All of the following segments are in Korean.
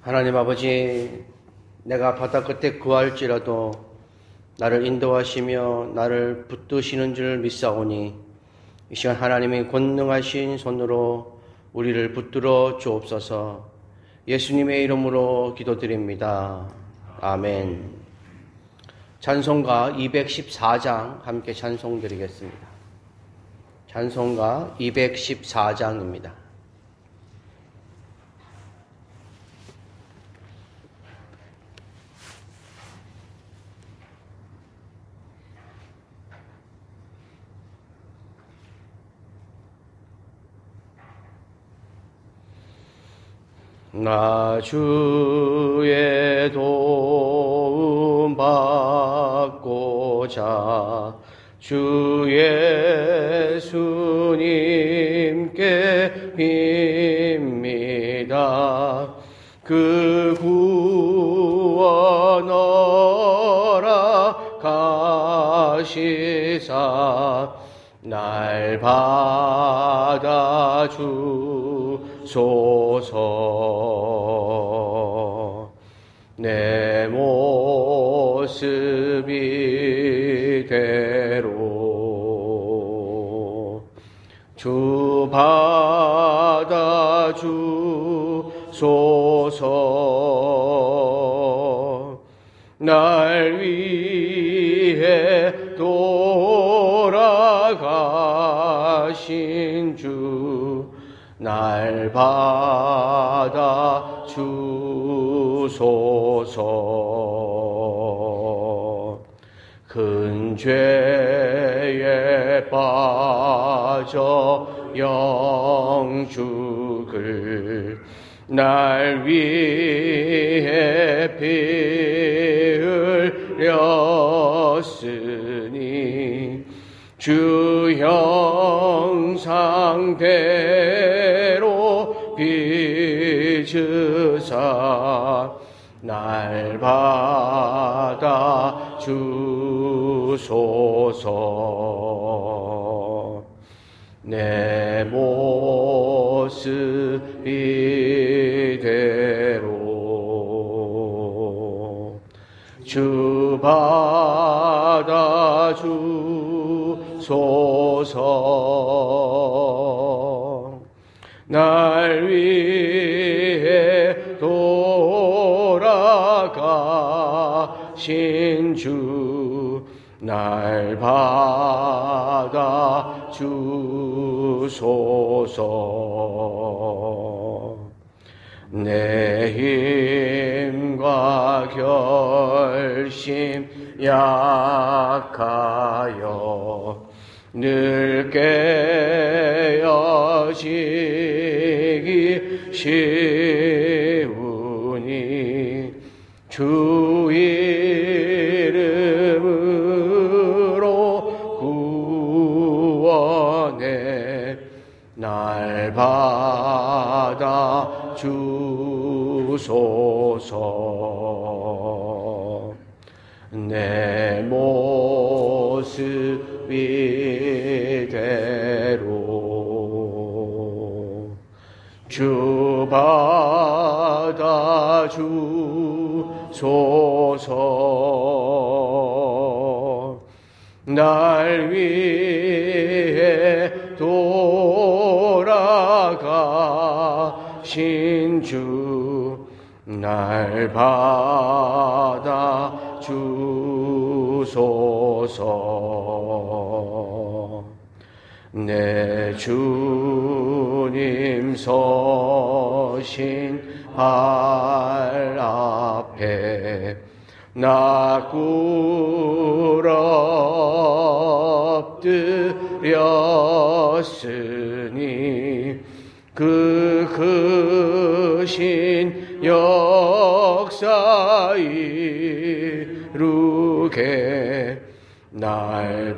하나님 아버지, 내가 바다 끝에 구할지라도 나를 인도하시며 나를 붙드시는 줄 믿사오니 이 시간 하나님의 권능하신 손으로 우리를 붙들어 주옵소서. 예수님의 이름으로 기도드립니다. 아멘. 찬송가 214장 함께 찬송드리겠습니다. 찬송가 214장입니다. 나 주의 도움 받고자 주 예수님께 빕니다. 그 구원 허락하시사 날 받아주소서. 내 모습 이대로 주 받아주소서. 날 위해 돌아가신 주 날 받아주소서. 큰 죄에 빠져 영죽을 날 위해 피 흘렸으니 주 형상대로 빚으사 날 받아주소서. 내 모습 이대로 주 받아주소서. 날 위해 돌아가신 주 날 받아주소서. 내 힘과 결심 약하여 늘 깨어지기 쉬우니 주 이름으로 구원해 날 받아주소서. 내 모습 이대로 주 받아주소서. 날 위해 돌아가신 주 날 받아주소서. 내 주님 서신 발 앞에 나 꿇어 엎드렸으니 그 크신 역사 이루게 날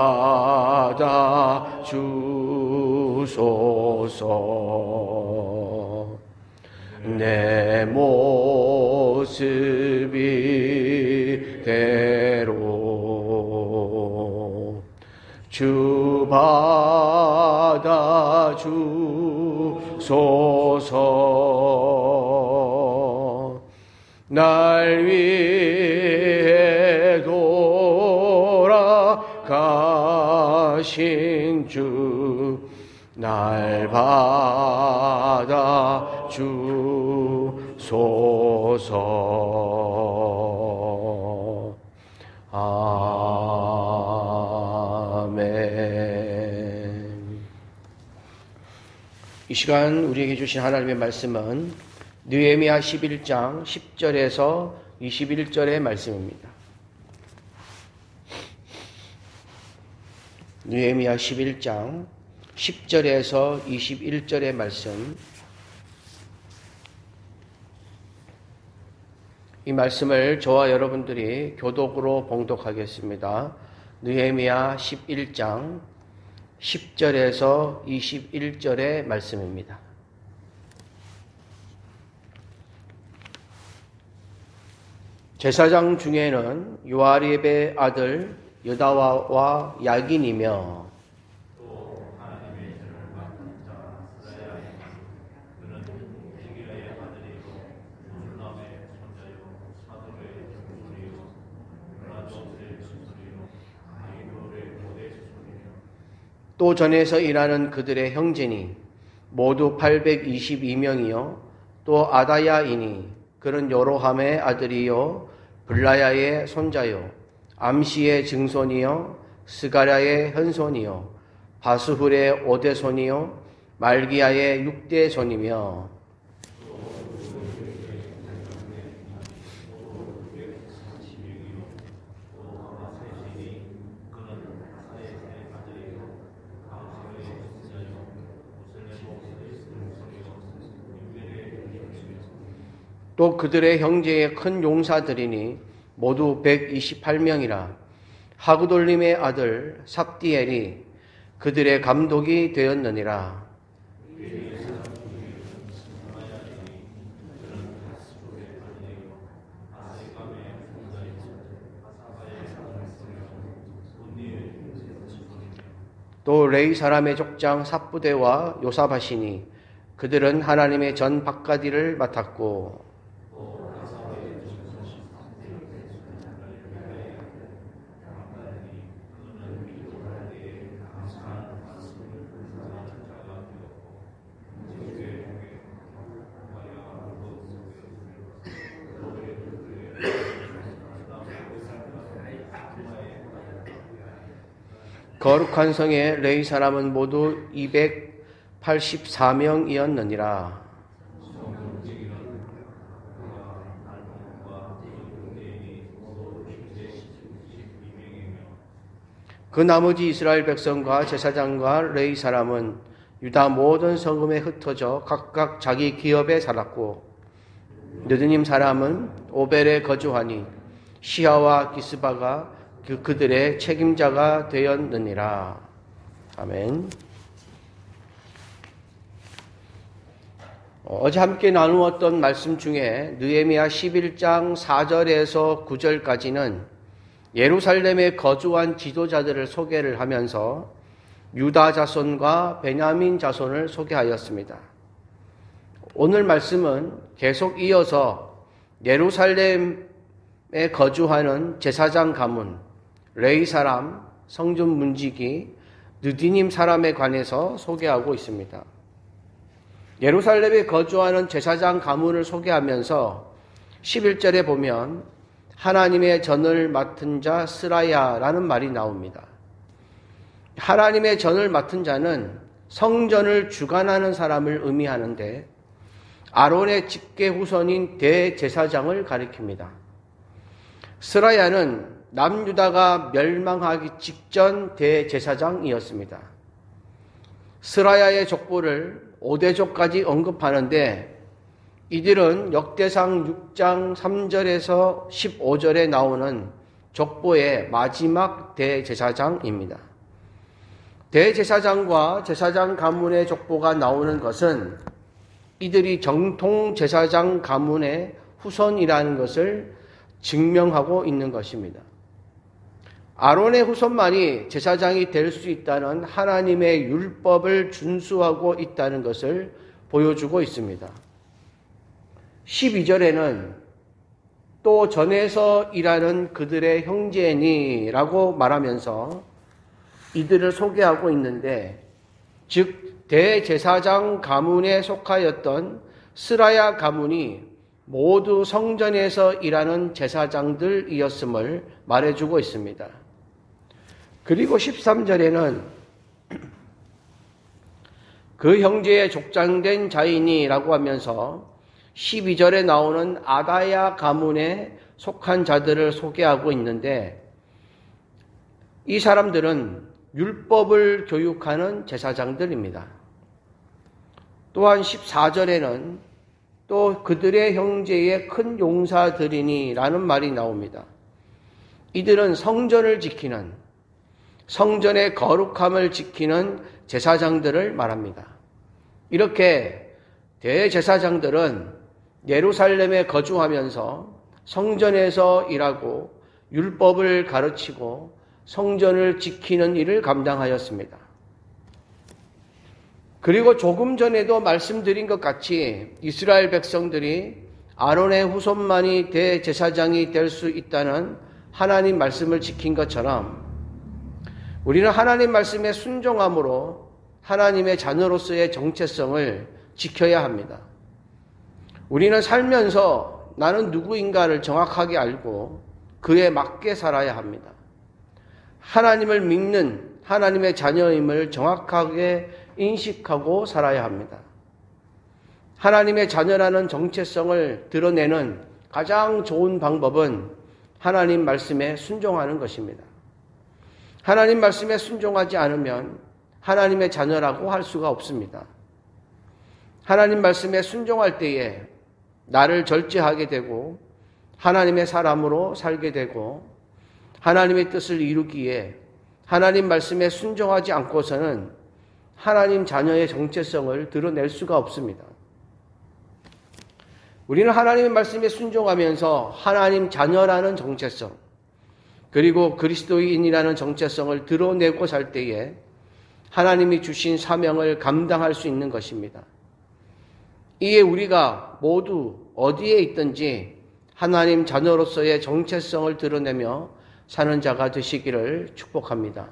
받아주소서. 내 모습 이대로 주 받아주소서. 날 위해 돌아가신 주 날 받아 주소서. 아멘. 이 시간 우리에게 주신 하나님의 말씀은 느헤미야 11장 10절에서 21절의 말씀입니다. 느헤미야 11장 10절에서 21절의 말씀. 이 말씀을 저와 여러분들이 교독으로 봉독하겠습니다. 느헤미야 11장 10절에서 21절의 말씀입니다. 제사장 중에는 요아립의 아들 여다와와 야긴이며 또 전에서 일하는 그들의 형제니 모두 822명이요 또 아다야이니 그는 요로함의 아들이요 블라야의 손자요 암시의 증손이요 스가랴의 현손이요 바스훌의 오대손이요 말기야의 육대손이며 또 그들의 형제의 큰 용사들이니 모두 128명이라 하그돌림의 아들 삽디엘이 그들의 감독이 되었느니라. 또 레위 사람의 족장 삽부대와 요사바시니 그들은 하나님의 전 박가디를 맡았고 거룩한 성의 레위 사람은 모두 284명이었느니라. 그 나머지 이스라엘 백성과 제사장과 레위 사람은 유다 모든 성읍에 흩어져 각각 자기 기업에 살았고 느드님 사람은 오벨에 거주하니 시아와 기스바가 그들의 책임자가 되었느니라. 아멘. 어제 함께 나누었던 말씀 중에 느헤미야 11장 4절에서 9절까지는 예루살렘에 거주한 지도자들을 소개를 하면서 유다 자손과 베냐민 자손을 소개하였습니다. 오늘 말씀은 계속 이어서 예루살렘에 거주하는 제사장 가문, 레위 사람, 성전 문지기, 느디님 사람에 관해서 소개하고 있습니다. 예루살렘에 거주하는 제사장 가문을 소개하면서 11절에 보면 하나님의 전을 맡은 자 스라야라는 말이 나옵니다. 하나님의 전을 맡은 자는 성전을 주관하는 사람을 의미하는데 아론의 직계 후손인 대제사장을 가리킵니다. 스라야는 남유다가 멸망하기 직전 대제사장이었습니다. 스라야의 족보를 5대족까지 언급하는데 이들은 역대상 6장 3절에서 15절에 나오는 족보의 마지막 대제사장입니다. 대제사장과 제사장 가문의 족보가 나오는 것은 이들이 정통 제사장 가문의 후손이라는 것을 증명하고 있는 것입니다. 아론의 후손만이 제사장이 될 수 있다는 하나님의 율법을 준수하고 있다는 것을 보여주고 있습니다. 12절에는 또 전에서 일하는 그들의 형제니라고 말하면서 이들을 소개하고 있는데, 즉 대제사장 가문에 속하였던 스라야 가문이 모두 성전에서 일하는 제사장들이었음을 말해주고 있습니다. 그리고 13절에는 그 형제의 족장된 자이니라고 하면서 12절에 나오는 아다야 가문에 속한 자들을 소개하고 있는데, 이 사람들은 율법을 교육하는 제사장들입니다. 또한 14절에는 또 그들의 형제의 큰 용사들이니라는 말이 나옵니다. 이들은 성전을 지키는, 성전의 거룩함을 지키는 제사장들을 말합니다. 이렇게 대제사장들은 예루살렘에 거주하면서 성전에서 일하고 율법을 가르치고 성전을 지키는 일을 감당하였습니다. 그리고 조금 전에도 말씀드린 것 같이 이스라엘 백성들이 아론의 후손만이 대제사장이 될 수 있다는 하나님 말씀을 지킨 것처럼 우리는 하나님 말씀에 순종함으로 하나님의 자녀로서의 정체성을 지켜야 합니다. 우리는 살면서 나는 누구인가를 정확하게 알고 그에 맞게 살아야 합니다. 하나님을 믿는 하나님의 자녀임을 정확하게 인식하고 살아야 합니다. 하나님의 자녀라는 정체성을 드러내는 가장 좋은 방법은 하나님 말씀에 순종하는 것입니다. 하나님 말씀에 순종하지 않으면 하나님의 자녀라고 할 수가 없습니다. 하나님 말씀에 순종할 때에 나를 절제하게 되고 하나님의 사람으로 살게 되고 하나님의 뜻을 이루기에 하나님 말씀에 순종하지 않고서는 하나님 자녀의 정체성을 드러낼 수가 없습니다. 우리는 하나님의 말씀에 순종하면서 하나님 자녀라는 정체성, 그리고 그리스도인이라는 정체성을 드러내고 살 때에 하나님이 주신 사명을 감당할 수 있는 것입니다. 이에 우리가 모두 어디에 있든지 하나님 자녀로서의 정체성을 드러내며 사는 자가 되시기를 축복합니다.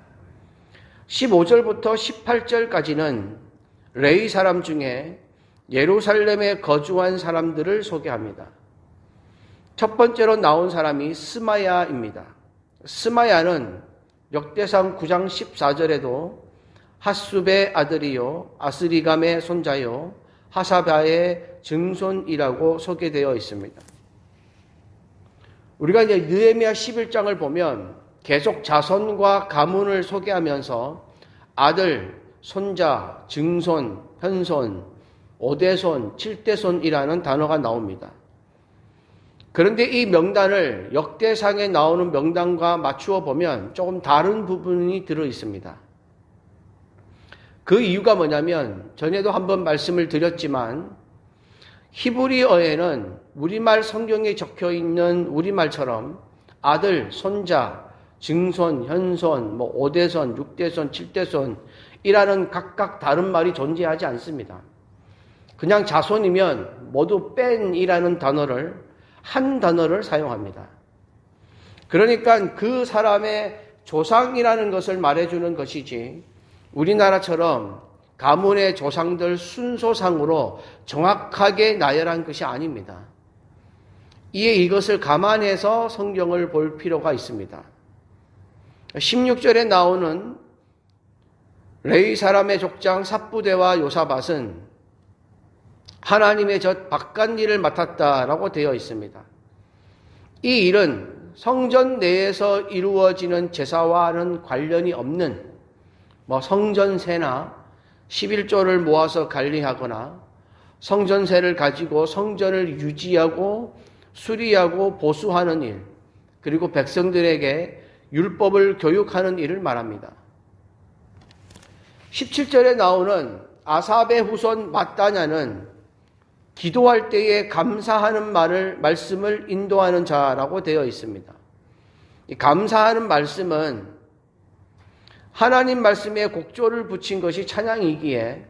15절부터 18절까지는 레위 사람 중에 예루살렘에 거주한 사람들을 소개합니다. 첫 번째로 나온 사람이 스마야입니다. 스마야는 역대상 9장 14절에도 핫숲의 아들이요 아스리감의 손자요 하사바의 증손이라고 소개되어 있습니다. 우리가 이제 느헤미야 11장을 보면 계속 자손과 가문을 소개하면서 아들, 손자, 증손, 현손, 5대손, 7대손이라는 단어가 나옵니다. 그런데 이 명단을 역대상에 나오는 명단과 맞추어 보면 조금 다른 부분이 들어 있습니다. 그 이유가 뭐냐면 전에도 한번 말씀을 드렸지만 히브리어에는 우리말 성경에 적혀 있는 우리말처럼 아들, 손자, 증손, 현손, 5대손, 6대손, 7대손이라는 각각 다른 말이 존재하지 않습니다. 그냥 자손이면 모두 뺀이라는 단어를 한 단어를 사용합니다. 그러니까 그 사람의 조상이라는 것을 말해주는 것이지 우리나라처럼 가문의 조상들 순서상으로 정확하게 나열한 것이 아닙니다. 이에 이것을 감안해서 성경을 볼 필요가 있습니다. 16절에 나오는 레위 사람의 족장 삽부대와 요사밧은 하나님의 젖 바깥일을 맡았다라고 되어 있습니다. 이 일은 성전 내에서 이루어지는 제사와는 관련이 없는 성전세나 11조를 모아서 관리하거나 성전세를 가지고 성전을 유지하고 수리하고 보수하는 일, 그리고 백성들에게 율법을 교육하는 일을 말합니다. 17절에 나오는 아삽의 후손 마따냐는 기도할 때에 감사하는 말씀을 인도하는 자라고 되어 있습니다. 이 감사하는 말씀은 하나님 말씀에 곡조를 붙인 것이 찬양이기에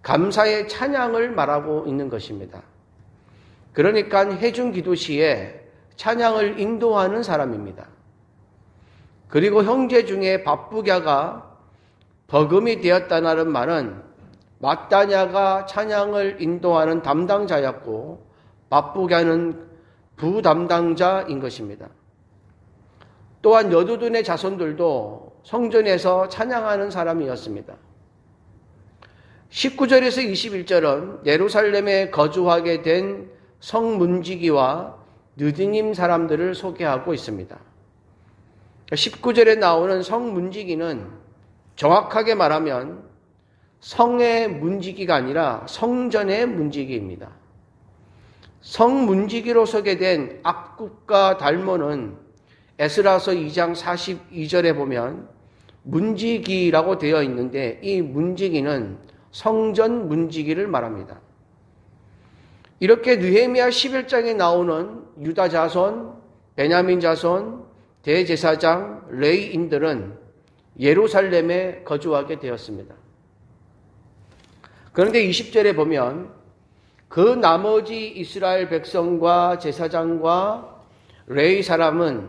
감사의 찬양을 말하고 있는 것입니다. 그러니까 해중 기도 시에 찬양을 인도하는 사람입니다. 그리고 형제 중에 바쁘갸가 버금이 되었다는 말은 마따냐가 찬양을 인도하는 담당자였고 바쁘갸는 부담당자인 것입니다. 또한 여두둔의 자손들도 성전에서 찬양하는 사람이었습니다. 19절에서 21절은 예루살렘에 거주하게 된 성문지기와 느디님 사람들을 소개하고 있습니다. 19절에 나오는 성문지기는 정확하게 말하면 성의 문지기가 아니라 성전의 문지기입니다. 성문지기로 소개된 악굽과 달모는 에스라서 2장 42절에 보면 문지기라고 되어 있는데 이 문지기는 성전 문지기를 말합니다. 이렇게 느헤미야 11장에 나오는 유다 자손, 베냐민 자손, 대제사장, 레위인들은 예루살렘에 거주하게 되었습니다. 그런데 20절에 보면 그 나머지 이스라엘 백성과 제사장과 레위 사람은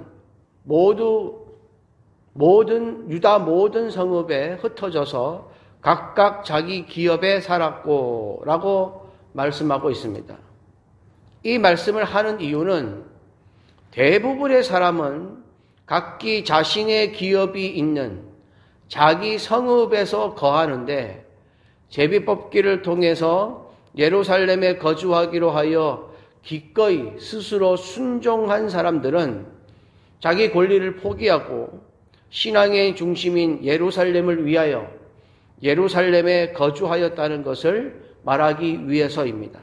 유다 모든 성읍에 흩어져서 각각 자기 기업에 살았고 라고 말씀하고 있습니다. 이 말씀을 하는 이유는 대부분의 사람은 각기 자신의 기업이 있는 자기 성읍에서 거하는데 제비뽑기를 통해서 예루살렘에 거주하기로 하여 기꺼이 스스로 순종한 사람들은 자기 권리를 포기하고 신앙의 중심인 예루살렘을 위하여 예루살렘에 거주하였다는 것을 말하기 위해서입니다.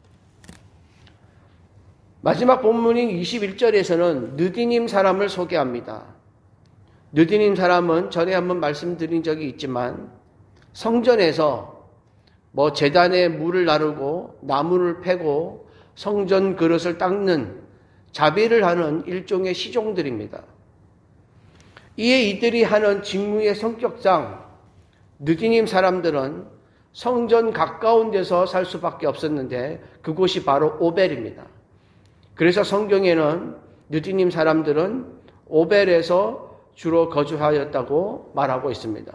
마지막 본문인 21절에서는 느디님 사람을 소개합니다. 느디님 사람은 전에 한번 말씀드린 적이 있지만 성전에서 제단에 물을 나르고 나무를 패고 성전 그릇을 닦는 자비를 하는 일종의 시종들입니다. 이에 이들이 하는 직무의 성격상 느디님 사람들은 성전 가까운 데서 살 수밖에 없었는데 그곳이 바로 오벨입니다. 그래서 성경에는 느디님 사람들은 오벨에서 주로 거주하였다고 말하고 있습니다.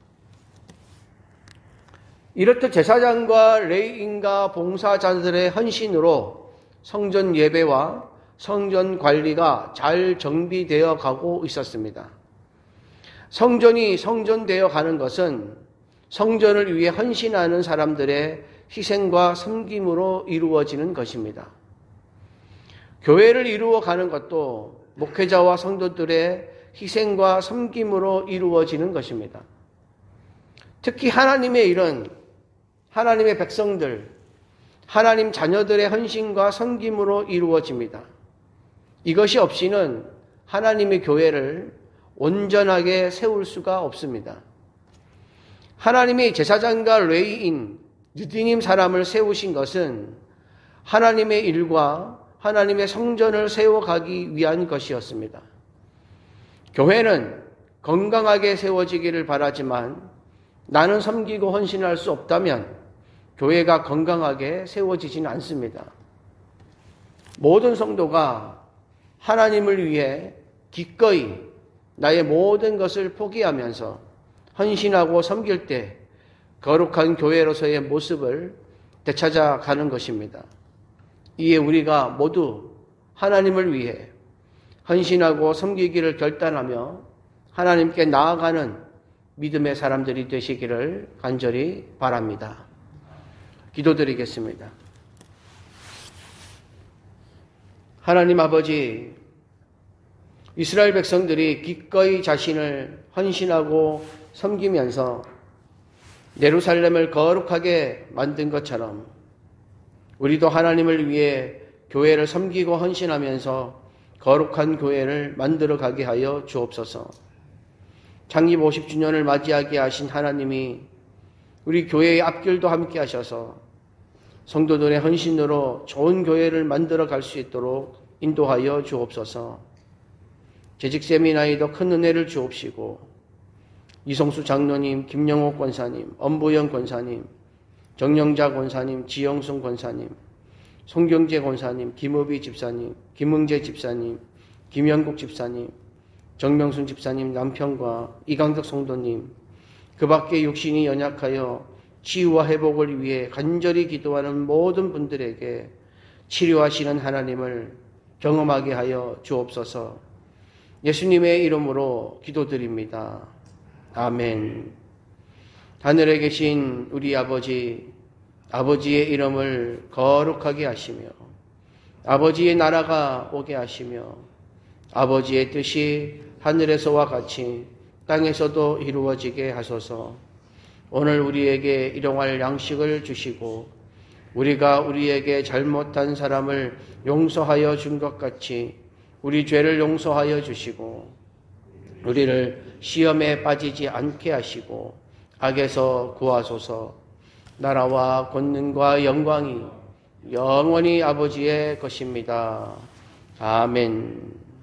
이렇듯 제사장과 레위인과 봉사자들의 헌신으로 성전 예배와 성전 관리가 잘 정비되어 가고 있었습니다. 성전이 성전되어 가는 것은 성전을 위해 헌신하는 사람들의 희생과 섬김으로 이루어지는 것입니다. 교회를 이루어 가는 것도 목회자와 성도들의 희생과 섬김으로 이루어지는 것입니다. 특히 하나님의 일은 하나님의 백성들, 하나님 자녀들의 헌신과 섬김으로 이루어집니다. 이것이 없이는 하나님의 교회를 온전하게 세울 수가 없습니다. 하나님이 제사장과 레위인, 느디님 사람을 세우신 것은 하나님의 일과 하나님의 성전을 세워가기 위한 것이었습니다. 교회는 건강하게 세워지기를 바라지만 나는 섬기고 헌신할 수 없다면 교회가 건강하게 세워지지는 않습니다. 모든 성도가 하나님을 위해 기꺼이 나의 모든 것을 포기하면서 헌신하고 섬길 때 거룩한 교회로서의 모습을 되찾아가는 것입니다. 이에 우리가 모두 하나님을 위해 헌신하고 섬기기를 결단하며 하나님께 나아가는 믿음의 사람들이 되시기를 간절히 바랍니다. 기도드리겠습니다. 하나님 아버지, 이스라엘 백성들이 기꺼이 자신을 헌신하고 섬기면서 예루살렘을 거룩하게 만든 것처럼 우리도 하나님을 위해 교회를 섬기고 헌신하면서 거룩한 교회를 만들어 가게 하여 주옵소서. 창립 50주년을 맞이하게 하신 하나님이 우리 교회의 앞길도 함께 하셔서 성도들의 헌신으로 좋은 교회를 만들어 갈 수 있도록 인도하여 주옵소서. 재직 세미나에도 큰 은혜를 주옵시고 이성수 장로님, 김영옥 권사님, 엄부영 권사님, 정영자 권사님, 지영순 권사님, 송경재 권사님, 김업희 집사님, 김흥재 집사님, 김영국 집사님, 정명순 집사님 남편과 이강덕 성도님, 그 밖에 육신이 연약하여 치유와 회복을 위해 간절히 기도하는 모든 분들에게 치료하시는 하나님을 경험하게 하여 주옵소서. 예수님의 이름으로 기도드립니다. 아멘. 하늘에 계신 우리 아버지, 아버지의 이름을 거룩하게 하시며 아버지의 나라가 오게 하시며 아버지의 뜻이 하늘에서와 같이 땅에서도 이루어지게 하소서. 오늘 우리에게 일용할 양식을 주시고 우리가 우리에게 잘못한 사람을 용서하여 준 것 같이 우리 죄를 용서하여 주시고 우리를 시험에 빠지지 않게 하시고 악에서 구하소서. 나라와 권능과 영광이 영원히 아버지의 것입니다. 아멘.